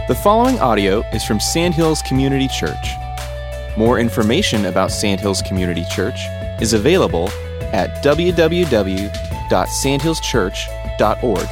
The following audio is from Sandhills Community Church. More information about Sandhills Community Church is available at www.sandhillschurch.org.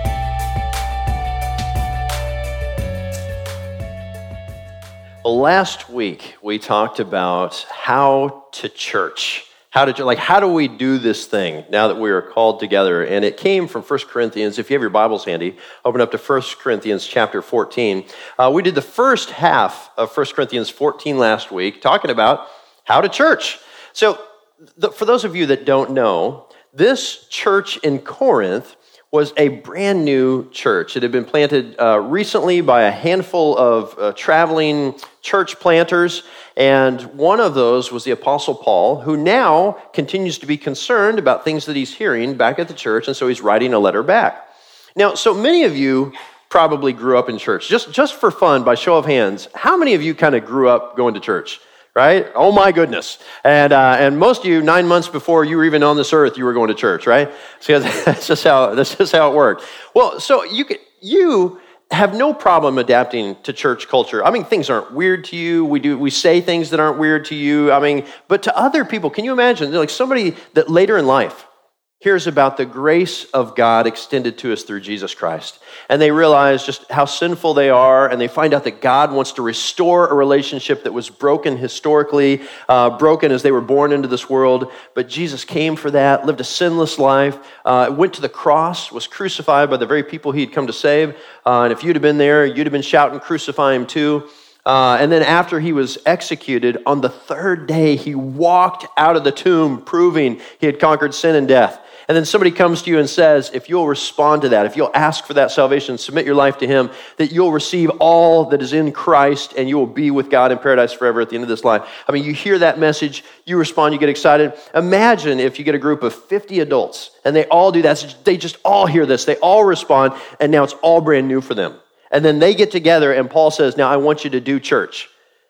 Well, last week we talked about how to church. How do we do this thing now that we are called together? And it came from 1 Corinthians. If you have your Bibles handy, open up to 1 Corinthians chapter 14. We did the first half of 1 Corinthians 14 last week, talking about how to church. So for those of you that don't know, this church in Corinth was a brand new church. It had been planted recently by a handful of traveling church planters, and one of those was the Apostle Paul, who now continues to be concerned about things that he's hearing back at the church, and so he's writing a letter back. Now, so many of you probably grew up in church. Just for fun, by show of hands, how many of you kind of grew up going to church? Right? Oh my goodness. And most of you, 9 months before you were even on this earth, you were going to church, right? So that's just how it worked. Well, so you have no problem adapting to church culture. I mean, things aren't weird to you. We say things that aren't weird to you. I mean, but to other people, can you imagine? They're like somebody that later in life hears about the grace of God extended to us through Jesus Christ. And they realize just how sinful they are, and they find out that God wants to restore a relationship that was broken historically, broken as they were born into this world. But Jesus came for that, lived a sinless life, went to the cross, was crucified by the very people he had come to save. And if you'd have been there, you'd have been shouting, "Crucify him too." And then after he was executed, on the third day, he walked out of the tomb, proving he had conquered sin and death. And then somebody comes to you and says, if you'll respond to that, if you'll ask for that salvation, submit your life to him, that you'll receive all that is in Christ and you will be with God in paradise forever at the end of this life. I mean, you hear that message, you respond, you get excited. Imagine if you get a group of 50 adults and they all do that. They just all hear this, they all respond, and now it's all brand new for them. And then they get together and Paul says, now I want you to do church.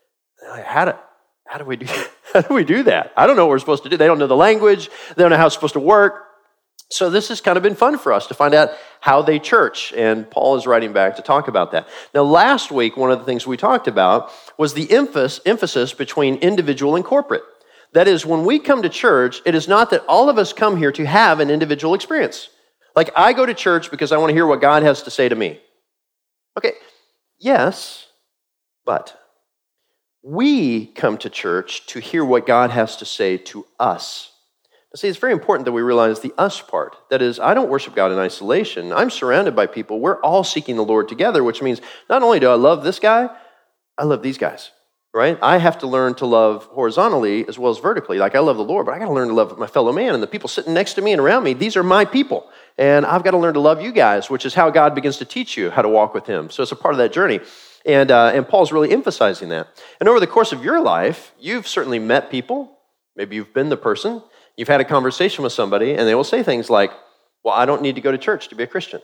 How do we do that? I don't know what we're supposed to do. They don't know the language. They don't know how it's supposed to work. So this has kind of been fun for us to find out how they church, and Paul is writing back to talk about that. Now, last week, one of the things we talked about was the emphasis between individual and corporate. That is, when we come to church, it is not that all of us come here to have an individual experience. Like, I go to church because I want to hear what God has to say to me. Okay, yes, but we come to church to hear what God has to say to us. See, it's very important that we realize the us part. That is, I don't worship God in isolation. I'm surrounded by people. We're all seeking the Lord together, which means not only do I love this guy, I love these guys, right? I have to learn to love horizontally as well as vertically. Like, I love the Lord, but I got to learn to love my fellow man and the people sitting next to me and around me. These are my people, and I've got to learn to love you guys, which is how God begins to teach you how to walk with him. So it's a part of that journey. And Paul's really emphasizing that. And over the course of your life, you've certainly met people. Maybe you've been the person. You've had a conversation with somebody, and they will say things like, well, I don't need to go to church to be a Christian.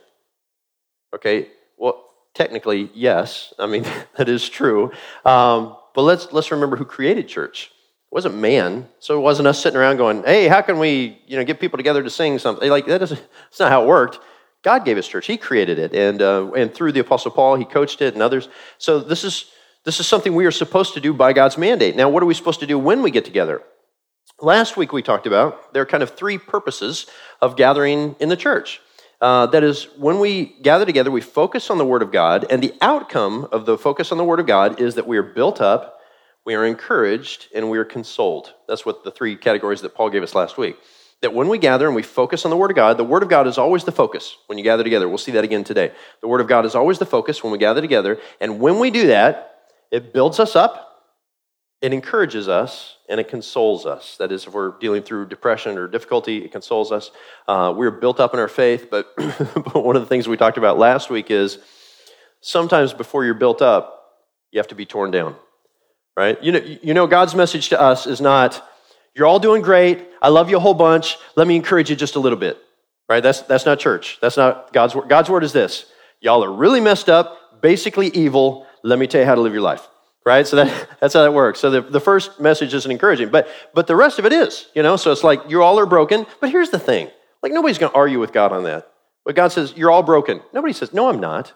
Okay, well, technically, yes. I mean, that is true. But let's remember who created church. It wasn't man, so it wasn't us sitting around going, hey, how can we get people together to sing something? Like, that's not how it worked. God gave us church. He created it, and through the Apostle Paul, he coached it and others. So this is something we are supposed to do by God's mandate. Now, what are we supposed to do when we get together? Last week we talked about there are kind of three purposes of gathering in the church. That is, when we gather together, we focus on the Word of God, and the outcome of the focus on the Word of God is that we are built up, we are encouraged, and we are consoled. That's what the three categories that Paul gave us last week. That when we gather and we focus on the Word of God is always the focus when you gather together. We'll see that again today. The Word of God is always the focus when we gather together, and when we do that, it builds us up, it encourages us, and it consoles us. That is, if we're dealing through depression or difficulty, it consoles us. We're built up in our faith, but one of the things we talked about last week is sometimes before you're built up, you have to be torn down, right? You know, God's message to us is not, you're all doing great, I love you a whole bunch, let me encourage you just a little bit, right? That's not church. That's not God's word. God's word is this: y'all are really messed up, basically evil, let me tell you how to live your life. Right? So that's how that works. So the first message isn't encouraging, but the rest of it is, so it's like you all are broken. But here's the thing, like nobody's going to argue with God on that. But God says, you're all broken. Nobody says, no, I'm not.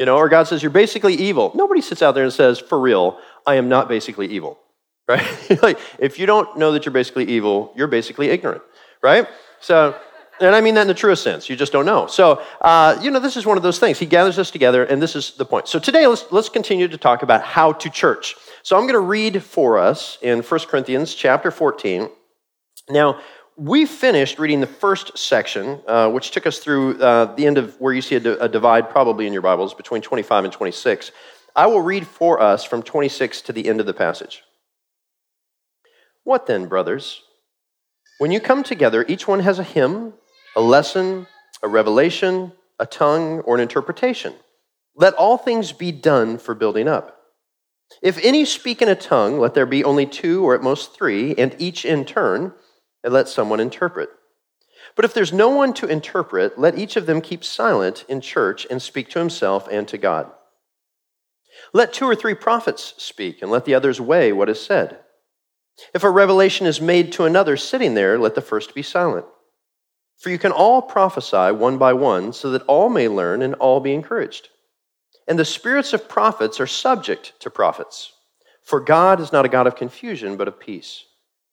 Or God says, you're basically evil. Nobody sits out there and says, for real, I am not basically evil, right? Like, if you don't know that you're basically evil, you're basically ignorant, right? So, and I mean that in the truest sense. You just don't know. So, this is one of those things. He gathers us together, and this is the point. So today, let's continue to talk about how to church. So I'm going to read for us in 1 Corinthians chapter 14. Now, we finished reading the first section, which took us through the end of where you see a divide probably in your Bibles between 25 and 26. I will read for us from 26 to the end of the passage. What then, brothers? When you come together, each one has a hymn, a lesson, a revelation, a tongue, or an interpretation. Let all things be done for building up. If any speak in a tongue, let there be only 2 or at most 3, and each in turn, and let someone interpret. But if there's no one to interpret, let each of them keep silent in church and speak to himself and to God. Let 2 or 3 prophets speak, and let the others weigh what is said. If a revelation is made to another sitting there, let the first be silent. For you can all prophesy one by one, so that all may learn and all be encouraged. And the spirits of prophets are subject to prophets. For God is not a God of confusion, but of peace.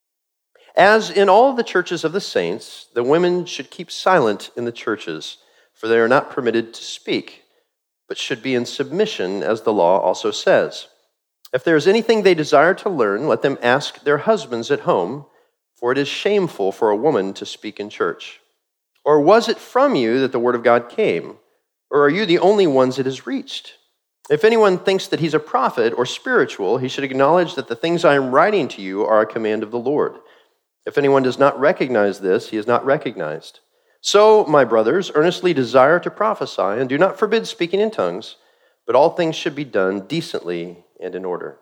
As in all the churches of the saints, the women should keep silent in the churches, for they are not permitted to speak, but should be in submission, as the law also says. If there is anything they desire to learn, let them ask their husbands at home, for it is shameful for a woman to speak in church. Or was it from you that the word of God came? Or are you the only ones it has reached? If anyone thinks that he's a prophet or spiritual, he should acknowledge that the things I am writing to you are a command of the Lord. If anyone does not recognize this, he is not recognized. So, my brothers, earnestly desire to prophesy, and do not forbid speaking in tongues, but all things should be done decently and in order.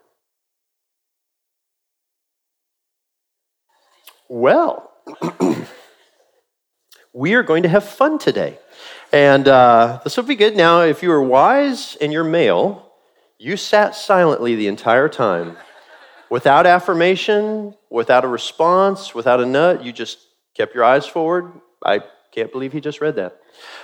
Well, we are going to have fun today. And this will be good. Now, if you are wise and you're male, you sat silently the entire time. Without affirmation, without a response, without a nut, you just kept your eyes forward. I can't believe he just read that.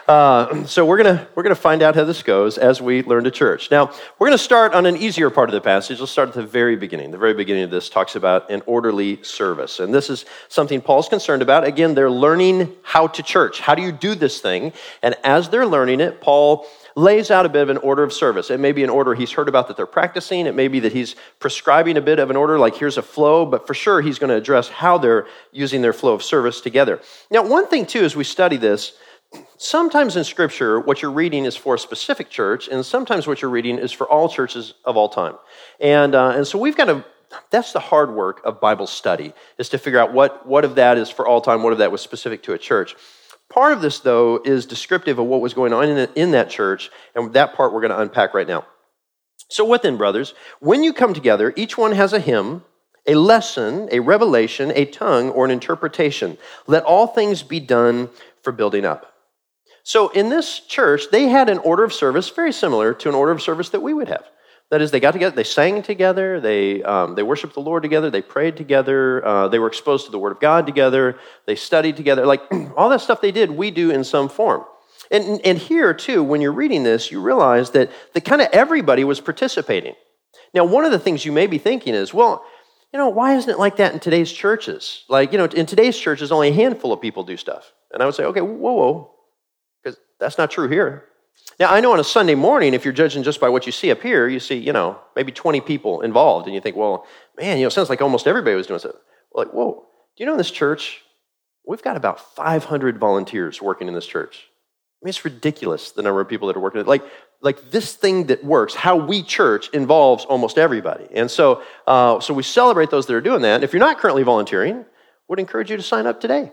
So we're gonna find out how this goes as we learn to church. Now, we're going to start on an easier part of the passage. Let's start at the very beginning. The very beginning of this talks about an orderly service. And this is something Paul's concerned about. Again, they're learning how to church. How do you do this thing? And as they're learning it, Paul lays out a bit of an order of service. It may be an order he's heard about that they're practicing. It may be that he's prescribing a bit of an order, like here's a flow, but for sure he's going to address how they're using their flow of service together. Now, one thing too, as we study this, sometimes in Scripture, what you're reading is for a specific church, and sometimes what you're reading is for all churches of all time. And so we've got to, that's the hard work of Bible study, is to figure out what of that is for all time, what of that was specific to a church. Part of this, though, is descriptive of what was going on in that church, and that part we're going to unpack right now. So what then, brothers? When you come together, each one has a hymn, a lesson, a revelation, a tongue, or an interpretation. Let all things be done for building up. So in this church, they had an order of service very similar to an order of service that we would have. That is, they got together, they sang together, they worshiped the Lord together, they prayed together, they were exposed to the Word of God together, they studied together. Like, all that stuff they did, we do in some form. And here, too, when you're reading this, you realize that kind of everybody was participating. Now, one of the things you may be thinking is, well, why isn't it like that in today's churches? Like, in today's churches, only a handful of people do stuff. And I would say, okay, whoa, because that's not true here. Now, I know on a Sunday morning, if you're judging just by what you see up here, you see, maybe 20 people involved, and you think, well, man, it sounds like almost everybody was doing so. Like, whoa, do you know in this church, we've got about 500 volunteers working in this church. I mean, it's ridiculous, the number of people that are working. Like this thing that works, how we church, involves almost everybody. And so we celebrate those that are doing that. And if you're not currently volunteering, would encourage you to sign up today.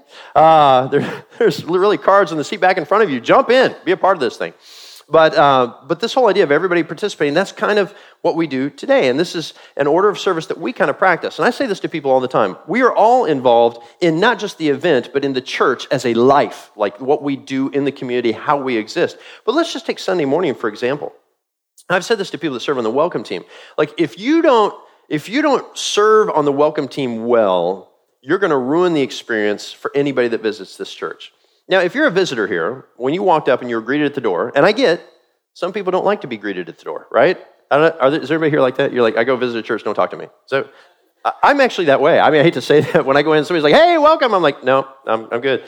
There's really cards on the seat back in front of you. Jump in, be a part of this thing. But this whole idea of everybody participating, that's kind of what we do today. And this is an order of service that we kind of practice. And I say this to people all the time. We are all involved in not just the event, but in the church as a life, like what we do in the community, how we exist. But let's just take Sunday morning, for example. I've said this to people that serve on the welcome team. Like, if you don't serve on the welcome team well, you're going to ruin the experience for anybody that visits this church. Now, if you're a visitor here, when you walked up and you were greeted at the door, and I get Some people don't like to be greeted at the door, right? Is everybody here like that? You're like, I go visit a church, don't talk to me. So I'm actually that way. I mean, I hate to say that. When I go in, somebody's like, hey, welcome. I'm like, no, I'm good.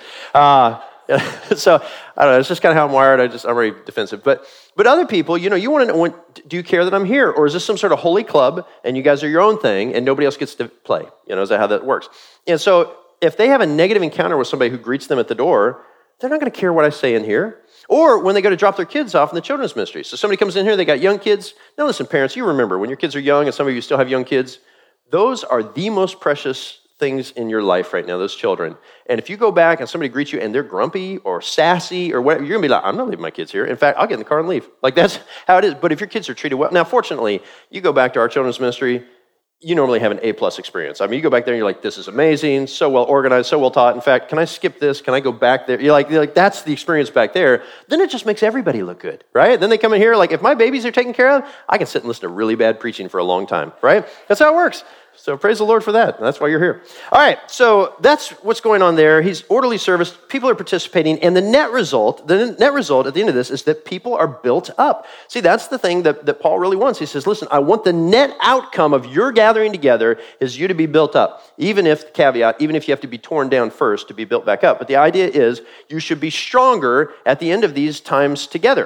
So I don't know. It's just kind of how I'm wired. I'm very defensive. But other people, you want to know, do you care that I'm here? Or is this some sort of holy club and you guys are your own thing and nobody else gets to play? Is that how that works? And so if they have a negative encounter with somebody who greets them at the door, they're not going to care what I say in here. Or when they go to drop their kids off in the children's ministry. So somebody comes in here, they got young kids. Now listen, parents, you remember when your kids are young, and some of you still have young kids, those are the most precious things in your life right now, those children. And if you go back and somebody greets you and they're grumpy or sassy or whatever, you're going to be like, I'm not leaving my kids here. In fact, I'll get in the car and leave. Like, that's how it is. But if your kids are treated well, now fortunately, you go back to our children's ministry, you normally have an A+ experience. I mean, you go back there and you're like, this is amazing, so well organized, so well taught. In fact, can I skip this? Can I go back there? You're like, that's the experience back there. Then it just makes everybody look good, right? Then they come in here, like, if my babies are taken care of, I can sit and listen to really bad preaching for a long time, right? That's how it works. So praise the Lord for that. That's why you're here. All right, so that's what's going on there. He's orderly service. People are participating. And the net result at the end of this is that people are built up. See, that's the thing that Paul really wants. He says, listen, I want the net outcome of your gathering together is you to be built up. Even if you have to be torn down first to be built back up. But the idea is you should be stronger at the end of these times together.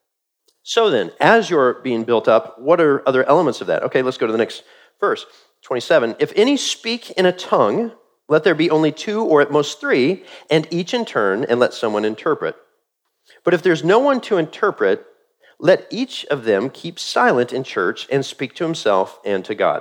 So then, as you're being built up, what are other elements of that? Okay, let's go to the next verse. 27, if any speak in a tongue, let there be only 2 or at most 3, and each in turn, and let someone interpret. But if there's no one to interpret, let each of them keep silent in church and speak to himself and to God.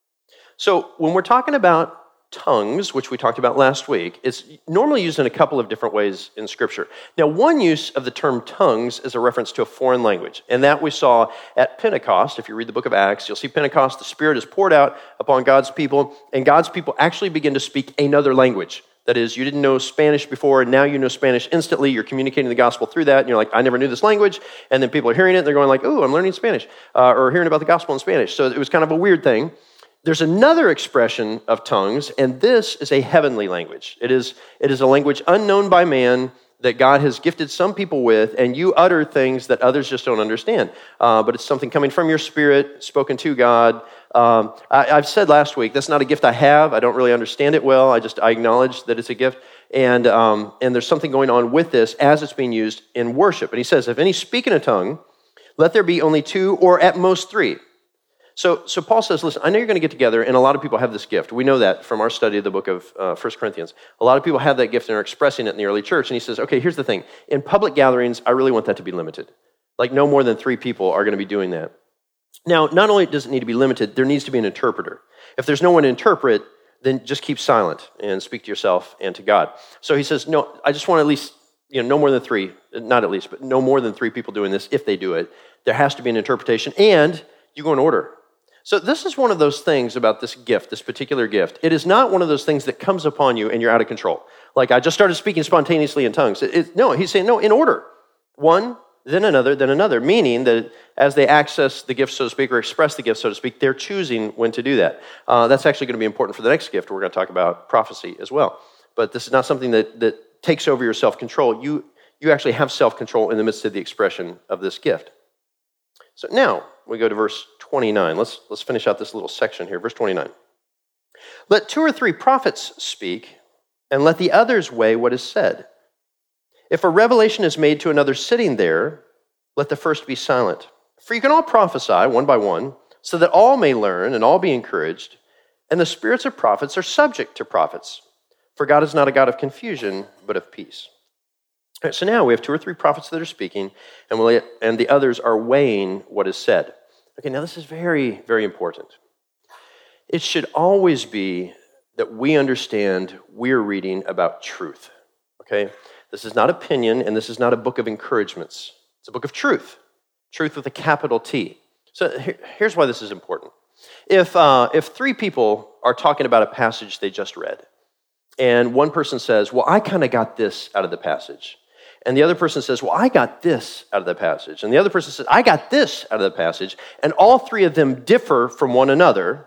So when we're talking about tongues, which we talked about last week, it's normally used in a couple of different ways in Scripture. Now, one use of the term tongues is a reference to a foreign language, and that we saw at Pentecost. If you read the book of Acts, you'll see Pentecost, the Spirit is poured out upon God's people, and God's people actually begin to speak another language. That is, you didn't know Spanish before, and now you know Spanish instantly. You're communicating the gospel through that, and you're like, I never knew this language, and then people are hearing it, and they're going like, oh, I'm learning Spanish, or hearing about the gospel in Spanish. So it was kind of a weird thing. There's another expression of tongues, and this is a heavenly language. It is a language unknown by man that God has gifted some people with, and you utter things that others just don't understand. But it's something coming from your spirit, spoken to God. I've said last week, that's not a gift I have. I don't really understand it well. I acknowledge that it's a gift. And there's something going on with this as it's being used in worship. And he says, if any speak in a tongue, let there be only 2 or at most 3. So Paul says, listen, I know you're going to get together, and a lot of people have this gift. We know that from our study of the book of 1 Corinthians. A lot of people have that gift and are expressing it in the early church. And he says, okay, here's the thing. In public gatherings, I really want that to be limited. Like no more than 3 people are going to be doing that. Now, not only does it need to be limited, there needs to be an interpreter. If there's no one to interpret, then just keep silent and speak to yourself and to God. So he says, no, I just want at least, no more than 3, not at least, but no more than 3 people doing this if they do it. There has to be an interpretation, and you go in order. So this is one of those things about this gift, this particular gift. It is not one of those things that comes upon you and you're out of control. Like I just started speaking spontaneously in tongues. No, he's saying, no, in order. One, then another, meaning that as they access the gift, so to speak, or express the gift, so to speak, they're choosing when to do that. That's actually going to be important for the next gift. We're going to talk about prophecy as well. But this is not something that takes over your self-control. You actually have self-control in the midst of the expression of this gift. So now we go to verse 29. Let's finish out this little section here. Verse 29. Let 2 or 3 prophets speak, and let the others weigh what is said. If a revelation is made to another sitting there, let the first be silent. For you can all prophesy one by one, so that all may learn and all be encouraged. And the spirits of prophets are subject to prophets. For God is not a God of confusion, but of peace. All right, so now we have 2 or 3 prophets that are speaking, and the others are weighing what is said. Okay, now this is very, very important. It should always be that we understand we're reading about truth, okay? This is not opinion, and this is not a book of encouragements. It's a book of truth, truth with a capital T. So here's why this is important. If 3 people are talking about a passage they just read, and one person says, well, I kind of got this out of the passage, and the other person says, well, I got this out of the passage. And the other person says, I got this out of the passage. And all 3 of them differ from one another.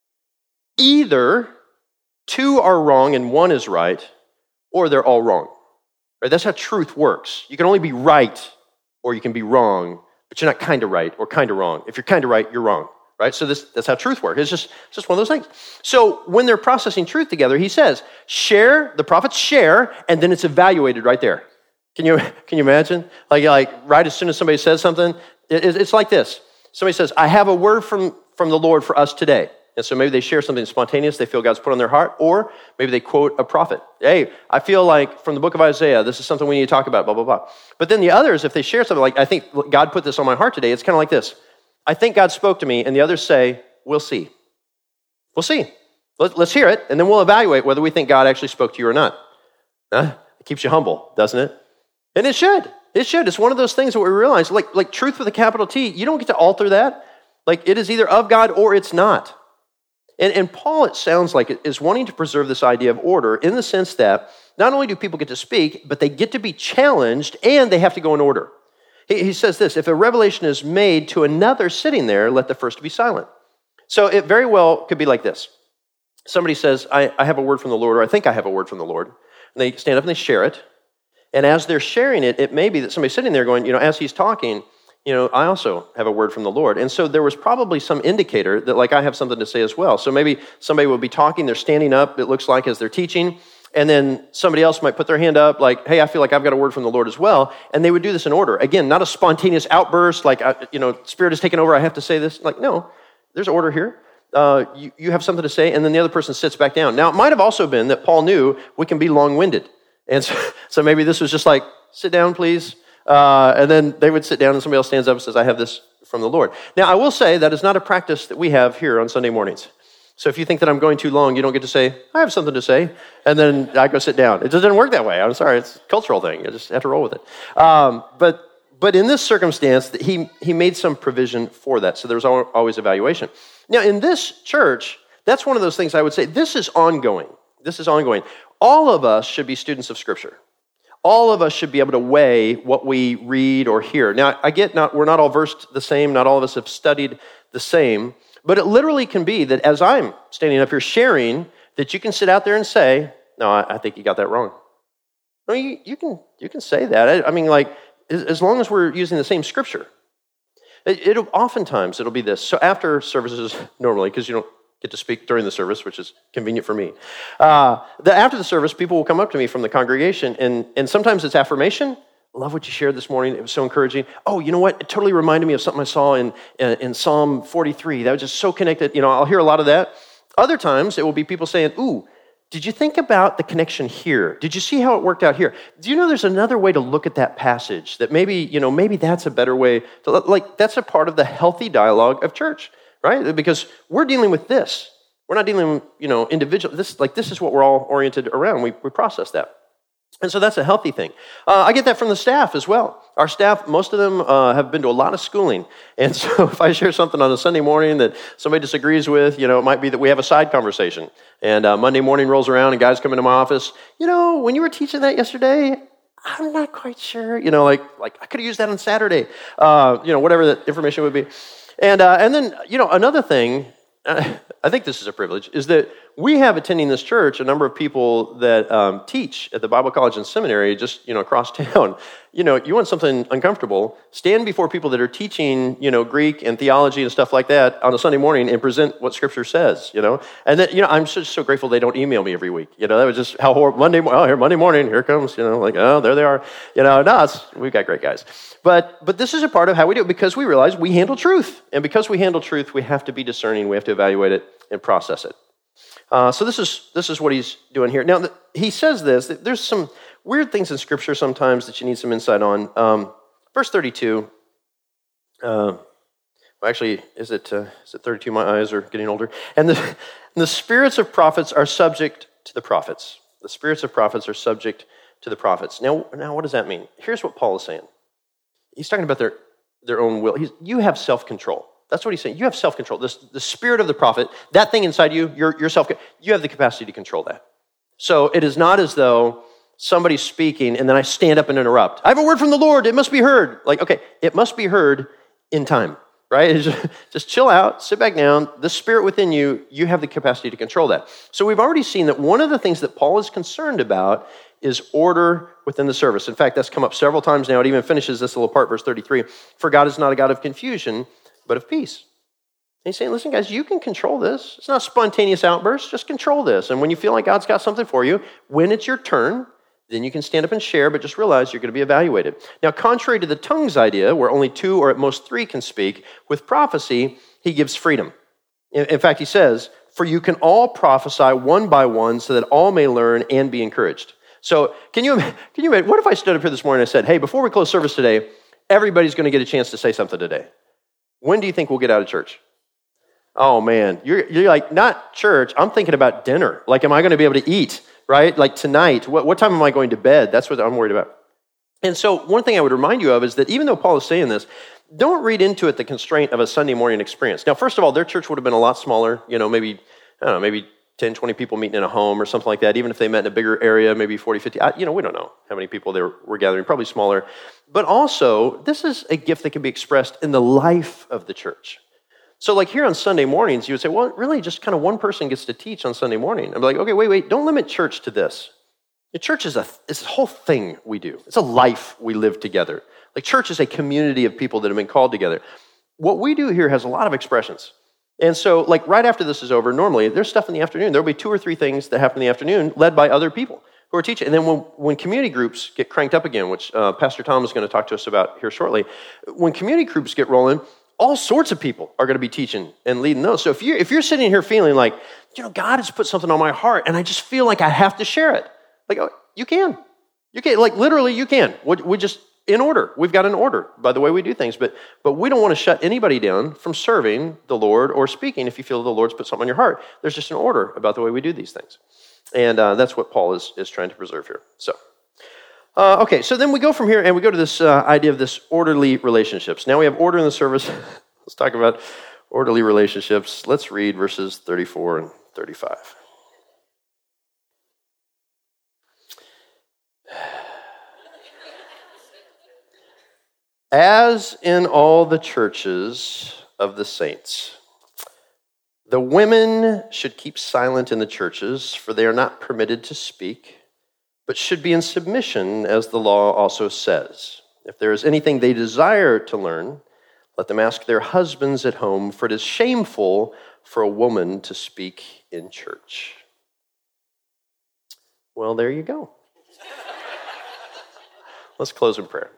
Either 2 are wrong and 1 is right, or they're all wrong. Right? That's how truth works. You can only be right or you can be wrong, but you're not kind of right or kind of wrong. If you're kind of right, you're wrong, right? So that's how truth works. It's just one of those things. So when they're processing truth together, he says, the prophets share, and then it's evaluated right there. Can you imagine? Like right as soon as somebody says something, it's like this. Somebody says, I have a word from the Lord for us today. And so maybe they share something spontaneous they feel God's put on their heart, or maybe they quote a prophet. Hey, I feel like from the book of Isaiah, this is something we need to talk about, blah, blah, blah. But then the others, if they share something like, I think God put this on my heart today, it's kind of like this. I think God spoke to me, and the others say, we'll see. We'll see. Let's hear it, and then we'll evaluate whether we think God actually spoke to you or not. It keeps you humble, doesn't it? And it should. It should. It's one of those things that we realize, like truth with a capital T, you don't get to alter that. Like it is either of God or it's not. And Paul, it sounds like, is wanting to preserve this idea of order in the sense that not only do people get to speak, but they get to be challenged and they have to go in order. He says this, if a revelation is made to another sitting there, let the first be silent. So it very well could be like this. Somebody says, I have a word from the Lord, or I think I have a word from the Lord. And they stand up and they share it. And as they're sharing it, it may be that somebody's sitting there going, as he's talking, I also have a word from the Lord. And so there was probably some indicator that, like, I have something to say as well. So maybe somebody will be talking, they're standing up, it looks like, as they're teaching, and then somebody else might put their hand up, like, hey, I feel like I've got a word from the Lord as well. And they would do this in order. Again, not a spontaneous outburst, like, Spirit has taken over, I have to say this. Like, no, there's order here. You have something to say, and then the other person sits back down. Now, it might have also been that Paul knew we can be long-winded. And so maybe this was just like, sit down, please. And then they would sit down and somebody else stands up and says, I have this from the Lord. Now, I will say that is not a practice that we have here on Sunday mornings. So if you think that I'm going too long, you don't get to say, I have something to say, and then I go sit down. It doesn't work that way. I'm sorry. It's a cultural thing. You just have to roll with it. But in this circumstance, he made some provision for that. So there was always evaluation. Now, in this church, that's one of those things I would say, this is ongoing. This is ongoing. All of us should be students of Scripture. All of us should be able to weigh what we read or hear. Now, we're not all versed the same, not all of us have studied the same, but it literally can be that as I'm standing up here sharing, that you can sit out there and say, no, I think you got that wrong. I mean, you can say that. I mean, like, as long as we're using the same Scripture. Oftentimes, it'll be this. So after services, normally, because you don't get to speak during the service, which is convenient for me. After the service, people will come up to me from the congregation, and sometimes it's affirmation. I love what you shared this morning. It was so encouraging. Oh, you know what? It totally reminded me of something I saw in Psalm 43. That was just so connected. I'll hear a lot of that. Other times, it will be people saying, ooh, did you think about the connection here? Did you see how it worked out here? Do you know there's another way to look at that passage that maybe that's a better way to, like, that's a part of the healthy dialogue of church. Right? Because we're dealing with this. We're not dealing, individual. This is what we're all oriented around. We process that. And so that's a healthy thing. I get that from the staff as well. Our staff, most of them have been to a lot of schooling. And so if I share something on a Sunday morning that somebody disagrees with, it might be that we have a side conversation. And Monday morning rolls around and guys come into my office, when you were teaching that yesterday, I'm not quite sure. Like I could have used that on Saturday. Whatever that information would be. And then, another thing, I think this is a privilege, is that we have attending this church a number of people that teach at the Bible College and Seminary just, across town. You want something uncomfortable, stand before people that are teaching, Greek and theology and stuff like that on a Sunday morning and present what Scripture says, And then, I'm just so grateful they don't email me every week. That was just how horrible. Monday morning, here comes, oh, there they are. We've got great guys. But this is a part of how we do it because we realize we handle truth. And because we handle truth, we have to be discerning, we have to evaluate it and process it. So this is what he's doing here. Now, he says this. There's some weird things in Scripture sometimes that you need some insight on. Verse 32. Actually, is it 32? My eyes are getting older. And the spirits of prophets are subject to the prophets. The spirits of prophets are subject to the prophets. Now, what does that mean? Here's what Paul is saying. He's talking about their own will. You have self-control. That's what he's saying. You have self-control. The spirit of the prophet, that thing inside you, your you have the capacity to control that. So it is not as though somebody's speaking and then I stand up and interrupt. I have a word from the Lord. It must be heard. Like, okay, it must be heard in time, right? Just chill out, sit back down. The spirit within you, you have the capacity to control that. So we've already seen that one of the things that Paul is concerned about is order within the service. In fact, that's come up several times now. It even finishes this little part, verse 33. For God is not a God of confusion, but of peace. And he's saying, listen, guys, you can control this. It's not spontaneous outbursts. Just control this. And when you feel like God's got something for you, when it's your turn, then you can stand up and share, but just realize you're going to be evaluated. Now, contrary to the tongues idea, where only 2 or at most 3 can speak, with prophecy, he gives freedom. In fact, he says, for you can all prophesy one by one so that all may learn and be encouraged. So can you imagine, what if I stood up here this morning and I said, hey, before we close service today, everybody's going to get a chance to say something today. When do you think we'll get out of church? Oh, man, you're like, not church, I'm thinking about dinner. Like, am I going to be able to eat, right? Like tonight, what time am I going to bed? That's what I'm worried about. And so one thing I would remind you of is that even though Paul is saying this, don't read into it the constraint of a Sunday morning experience. Now, first of all, their church would have been a lot smaller, maybe 10, 20 people meeting in a home or something like that. Even if they met in a bigger area, maybe 40, 50, we don't know how many people they were gathering, probably smaller. But also, this is a gift that can be expressed in the life of the church. So like here on Sunday mornings, you would say, well, really just kind of one person gets to teach on Sunday morning. I'm like, okay, wait, don't limit church to this. The church is a whole thing we do. It's a life we live together. Like church is a community of people that have been called together. What we do here has a lot of expressions. And so like right after this is over, normally there's stuff in the afternoon. There'll be 2 or 3 things that happen in the afternoon led by other people who are teaching. And then when community groups get cranked up again, which Pastor Tom is going to talk to us about here shortly, when community groups get rolling, all sorts of people are going to be teaching and leading those. So if you're sitting here feeling like, God has put something on my heart and I just feel like I have to share it, like, oh, you can. Like literally you can. We just, in order. We've got an order by the way we do things, but we don't want to shut anybody down from serving the Lord or speaking if you feel the Lord's put something on your heart. There's just an order about the way we do these things. And that's what Paul is trying to preserve here. So, okay, so then we go from here and we go to this idea of this orderly relationships. Now we have order in the service. Let's talk about orderly relationships. Let's read verses 34 and 35. As in all the churches of the saints, the women should keep silent in the churches, for they are not permitted to speak, but should be in submission, as the law also says. If there is anything they desire to learn, let them ask their husbands at home, for it is shameful for a woman to speak in church. Well, there you go. Let's close in prayer.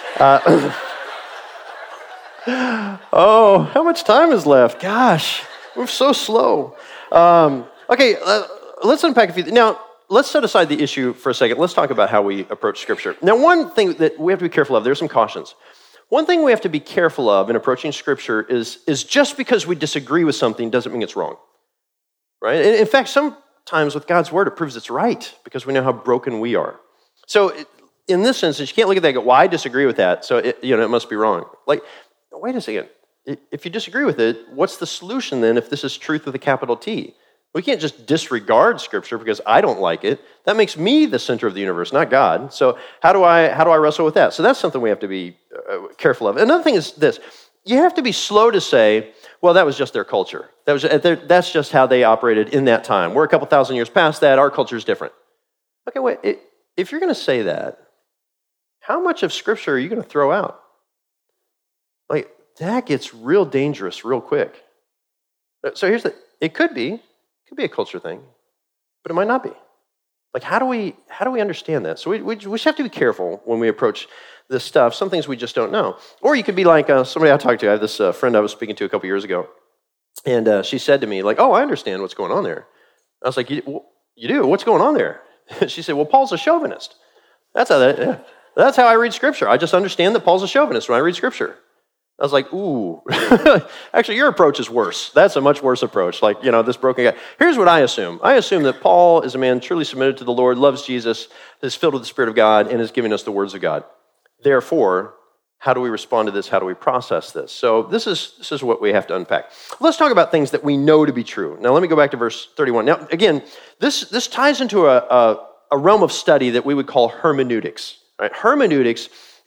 Oh, how much time is left? Gosh, we're so slow. Okay, let's unpack a few. Now, let's set aside the issue for a second. Let's talk about how we approach Scripture. Now, one thing that we have to be careful of, there's some cautions. One thing we have to be careful of in approaching Scripture is just because we disagree with something doesn't mean it's wrong, right? In fact, sometimes with God's Word, it proves it's right because we know how broken we are. So in this instance, you can't look at that and go, well, I disagree with that, so it must be wrong. Like, wait a second. If you disagree with it, what's the solution then if this is truth with a capital T? We can't just disregard Scripture because I don't like it. That makes me the center of the universe, not God. So how do I wrestle with that? So that's something we have to be careful of. Another thing is this. You have to be slow to say, well, that was just their culture. That's just how they operated in that time. We're a couple thousand years past that. Our culture is different. Okay, wait. If you're going to say that, how much of Scripture are you going to throw out? Like, that gets real dangerous real quick. So it could be a culture thing, but it might not be. Like, how do we understand that? So we just have to be careful when we approach this stuff. Some things we just don't know. Or you could be like somebody I talked to. I have this friend I was speaking to a couple years ago, and she said to me, like, oh, I understand what's going on there. I was like, you do? What's going on there? She said, well, Paul's a chauvinist. That's how I read Scripture. I just understand that Paul's a chauvinist when I read Scripture. I was like, ooh. Actually, your approach is worse. That's a much worse approach. Like, this broken guy. Here's what I assume. I assume that Paul is a man truly submitted to the Lord, loves Jesus, is filled with the Spirit of God, and is giving us the words of God. Therefore, how do we respond to this? How do we process this? So this is what we have to unpack. Let's talk about things that we know to be true. Now, let me go back to verse 31. Now, again, this ties into a realm of study that we would call hermeneutics. Right? Hermeneutics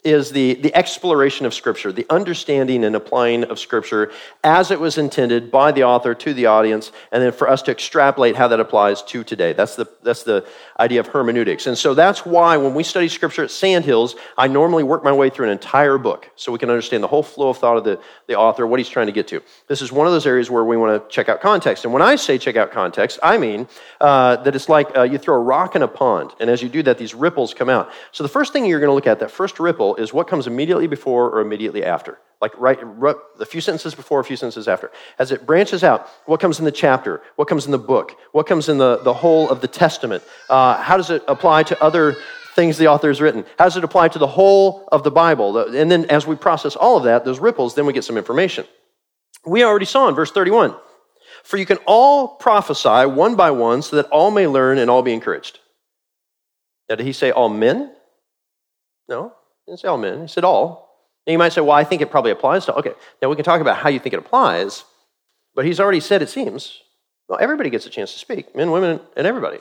is the exploration of Scripture, the understanding and applying of Scripture as it was intended by the author to the audience, and then for us to extrapolate how that applies to today. That's the idea of hermeneutics. And so that's why when we study Scripture at Sandhills, I normally work my way through an entire book so we can understand the whole flow of thought of the author, what he's trying to get to. This is one of those areas where we want to check out context. And when I say check out context, I mean that it's like you throw a rock in a pond, and as you do that, these ripples come out. So the first thing you're going to look at, that first ripple, is what comes immediately before or immediately after. Like a few sentences before, a few sentences after. As it branches out, what comes in the chapter? What comes in the book? What comes in the whole of the Testament? How does it apply to other things the author has written? How does it apply to the whole of the Bible? And then as we process all of that, those ripples, then we get some information. We already saw in verse 31, for you can all prophesy one by one so that all may learn and all be encouraged. Now, did he say all men? No, he didn't say all men. He said all. Now, you might say, well, I think it probably applies to, okay, now we can talk about how you think it applies, but he's already said, it seems, well, everybody gets a chance to speak, men, women, and everybody.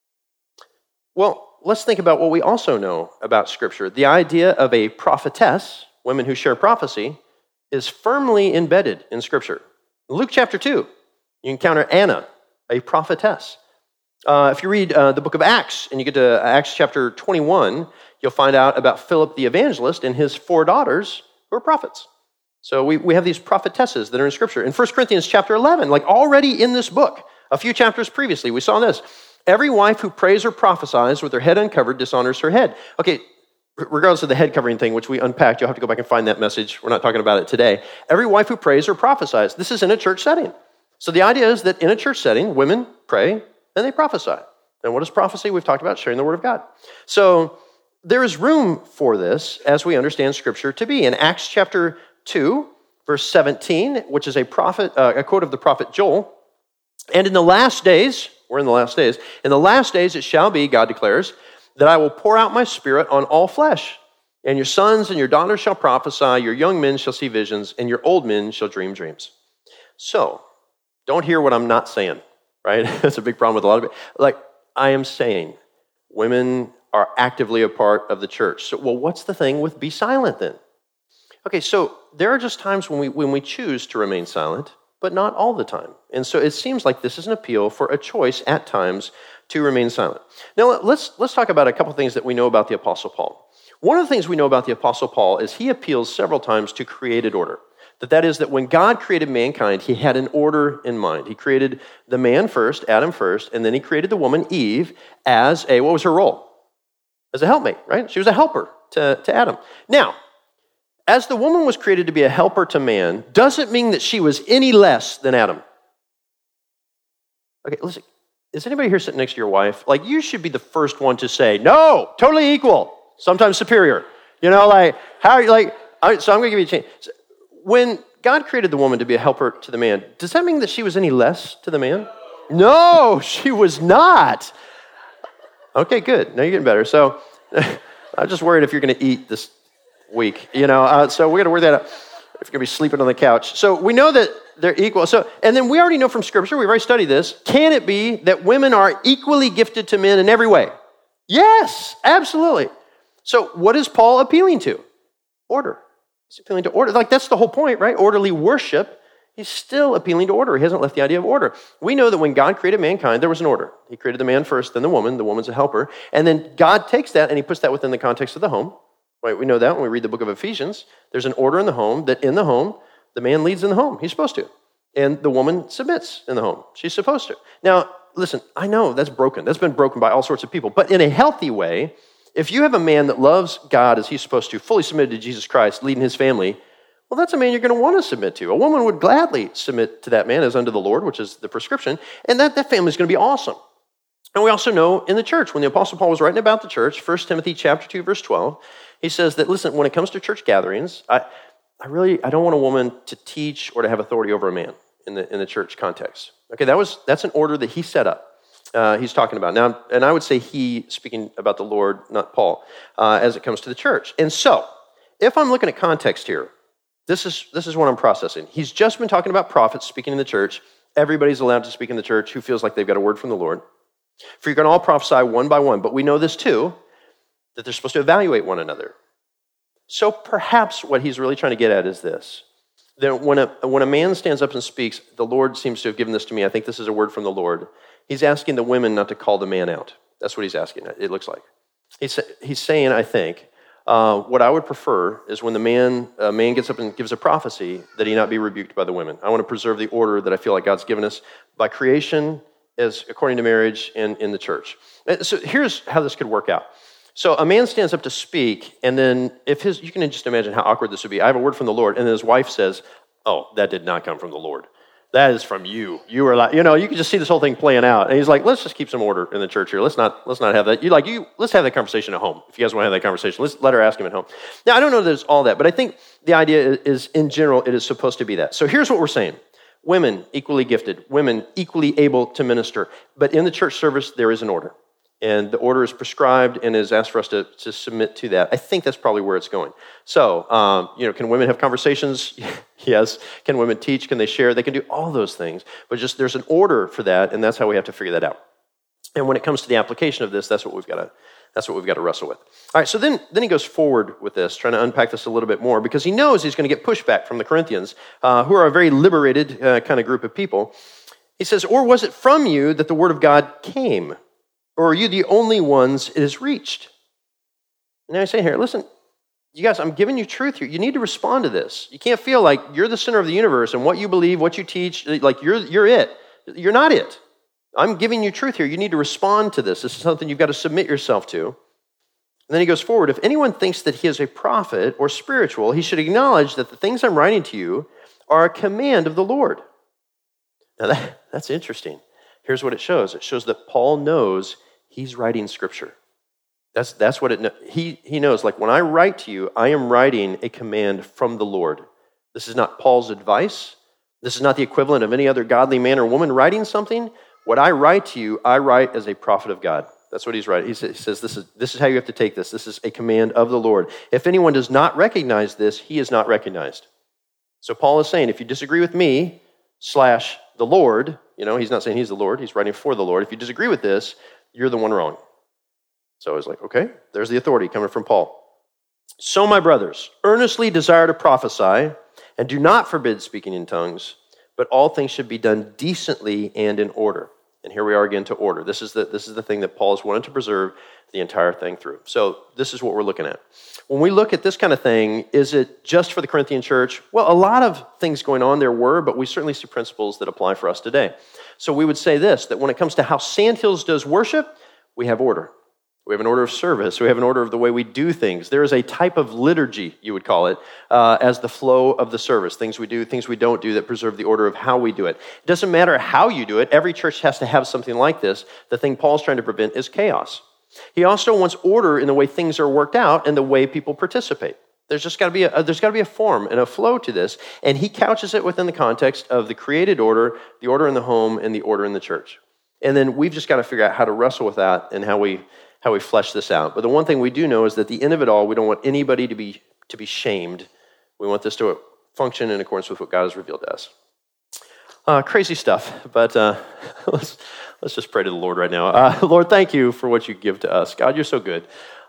Well, let's think about what we also know about Scripture. The idea of a prophetess, women who share prophecy, is firmly embedded in Scripture. In Luke chapter 2, you encounter Anna, a prophetess. If you read the book of Acts, and you get to Acts chapter 21, you'll find out about Philip the evangelist and his 4 daughters who are prophets. So we have these prophetesses that are in Scripture. In 1 Corinthians chapter 11, like already in this book, a few chapters previously, we saw this. Every wife who prays or prophesies with her head uncovered dishonors her head. Okay, regardless of the head covering thing, which we unpacked, you'll have to go back and find that message. We're not talking about it today. Every wife who prays or prophesies. This is in a church setting. So the idea is that in a church setting, women pray and they prophesy. And what is prophecy? We've talked about sharing the Word of God. So there is room for this as we understand Scripture to be. In Acts chapter 2, verse 17, which is a quote of the prophet Joel, and in the last days, we're in the last days, in the last days it shall be, God declares, that I will pour out my Spirit on all flesh, and your sons and your daughters shall prophesy, your young men shall see visions, and your old men shall dream dreams. So, don't hear what I'm not saying, right? That's a big problem with a lot of it. Like, I am saying, women are actively a part of the church. So, well, what's the thing with be silent then? Okay, so there are just times when we choose to remain silent, but not all the time. And so it seems like this is an appeal for a choice at times to remain silent. Now, let's talk about a couple things that we know about the Apostle Paul. One of the things we know about the Apostle Paul is he appeals several times to created order. That is that when God created mankind, he had an order in mind. He created the man first, Adam first, and then he created the woman, Eve, as what was her role? As a helpmate, right? She was a helper to Adam. Now, as the woman was created to be a helper to man, doesn't mean that she was any less than Adam. Okay, listen, is anybody here sitting next to your wife? Like, you should be the first one to say, no, totally equal, sometimes superior. You know, like, so I'm going to give you a chance. When God created the woman to be a helper to the man, does that mean that she was any less to the man? No, she was not. Okay, good. Now you're getting better. So I'm just worried if you're going to eat this week, so we're going to work that out. If you're going to be sleeping on the couch. So we know that they're equal. So, and then we already know from Scripture, we've already studied this, can it be that women are equally gifted to men in every way? Yes, absolutely. So what is Paul appealing to? Order. He's appealing to order. Like, that's the whole point, right? Orderly worship. He's still appealing to order. He hasn't left the idea of order. We know that when God created mankind, there was an order. He created the man first, then the woman. The woman's a helper. And then God takes that and he puts that within the context of the home. Right? We know that when we read the book of Ephesians. There's an order in the home that in the home, the man leads in the home. He's supposed to. And the woman submits in the home. She's supposed to. Now, listen, I know that's broken. That's been broken by all sorts of people. But in a healthy way, if you have a man that loves God as he's supposed to, fully submitted to Jesus Christ, leading his family, well, that's a man you're going to want to submit to. A woman would gladly submit to that man as unto the Lord, which is the prescription, and that family is going to be awesome. And we also know in the church, when the Apostle Paul was writing about the church, 1 Timothy chapter 2, verse 12, he says that, listen, when it comes to church gatherings, I don't want a woman to teach or to have authority over a man in the church context. Okay, that's an order that he set up. He's talking about now, and I would say he speaking about the Lord, not Paul, as it comes to the church. And so, if I'm looking at context here, this is what I'm processing. He's just been talking about prophets speaking in the church. Everybody's allowed to speak in the church who feels like they've got a word from the Lord. For you can all prophesy one by one, but we know this too, that they're supposed to evaluate one another. So perhaps what he's really trying to get at is this, that when a man stands up and speaks, the Lord seems to have given this to me. I think this is a word from the Lord. He's asking the women not to call the man out. That's what he's asking, it looks like. He's saying, I think, what I would prefer is when a man gets up and gives a prophecy, that he not be rebuked by the women. I want to preserve the order that I feel like God's given us by creation, as according to marriage, and in the church. So here's how this could work out. So a man stands up to speak, and then you can just imagine how awkward this would be. I have a word from the Lord, and then his wife says, "Oh, that did not come from the Lord. That is from you. You are like," you can just see this whole thing playing out. And he's like, "Let's just keep some order in the church here. Let's not have that. Let's have that conversation at home. If you guys want to have that conversation, let's let her ask him at home." Now, I don't know that it's all that, but I think the idea is, in general, it is supposed to be that. So here's what we're saying. Women equally gifted, women equally able to minister. But in the church service, there is an order. And the order is prescribed and is asked for us to submit to that. I think that's probably where it's going. So, can women have conversations? Yes. Can women teach? Can they share? They can do all those things. But just there's an order for that, and that's how we have to figure that out. And when it comes to the application of this, that's what we've got to wrestle with. All right. So then he goes forward with this, trying to unpack this a little bit more, because he knows he's going to get pushback from the Corinthians, who are a very liberated kind of group of people. He says, "Or was it from you that the word of God came? Or are you the only ones it has reached?" Now I say here, listen, you guys, I'm giving you truth here. You need to respond to this. You can't feel like you're the center of the universe and what you believe, what you teach, like you're it. You're not it. I'm giving you truth here. You need to respond to this. This is something you've got to submit yourself to. And then he goes forward. "If anyone thinks that he is a prophet or spiritual, he should acknowledge that the things I'm writing to you are a command of the Lord." Now that's interesting. Here's what it shows. It shows that Paul knows he's writing Scripture. That's what he knows. Like, when I write to you, I am writing a command from the Lord. This is not Paul's advice. This is not the equivalent of any other godly man or woman writing something. What I write to you, I write as a prophet of God. That's what he's writing. He says this is how you have to take this. This is a command of the Lord. If anyone does not recognize this, he is not recognized. So Paul is saying, if you disagree with me / the Lord, he's not saying he's the Lord. He's writing for the Lord. If you disagree with this, you're the one wrong. So I was like, okay, there's the authority coming from Paul. "So, my brothers, earnestly desire to prophesy, and do not forbid speaking in tongues, but all things should be done decently and in order." And here we are again to order. This is the thing that Paul has wanted to preserve the entire thing through. So this is what we're looking at. When we look at this kind of thing, is it just for the Corinthian church? Well, a lot of things going on there were, but we certainly see principles that apply for us today. So we would say this, that when it comes to how Sandhills does worship, we have order. We have an order of service. We have an order of the way we do things. There is a type of liturgy, you would call it, as the flow of the service. Things we do, things we don't do that preserve the order of how we do it. It doesn't matter how you do it. Every church has to have something like this. The thing Paul's trying to prevent is chaos. He also wants order in the way things are worked out and the way people participate. There's just got to be a form and a flow to this, and he couches it within the context of the created order, the order in the home, and the order in the church. And then we've just got to figure out how to wrestle with that and how we flesh this out. But the one thing we do know is that at the end of it all, we don't want anybody to be shamed. We want this to function in accordance with what God has revealed to us. Crazy stuff, but let's just pray to the Lord right now. Lord, thank you for what you give to us. God, you're so good.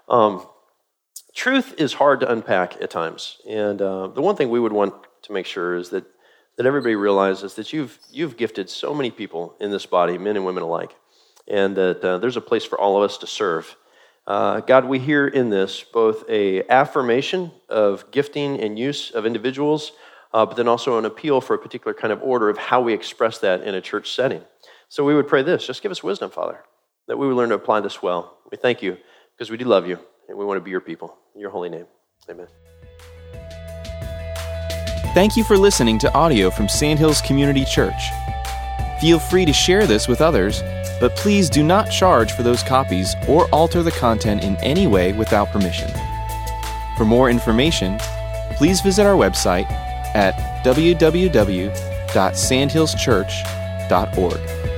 Truth is hard to unpack at times, and the one thing we would want to make sure is that everybody realizes that you've gifted so many people in this body, men and women alike, and that there's a place for all of us to serve. God, we hear in this both a affirmation of gifting and use of individuals, but then also an appeal for a particular kind of order of how we express that in a church setting. So we would pray this, just give us wisdom, Father, that we would learn to apply this well. We thank you because we do love you, and we want to be your people. In your holy name, amen. Thank you for listening to audio from Sandhills Community Church. Feel free to share this with others, but please do not charge for those copies or alter the content in any way without permission. For more information, please visit our website at www.sandhillschurch.org.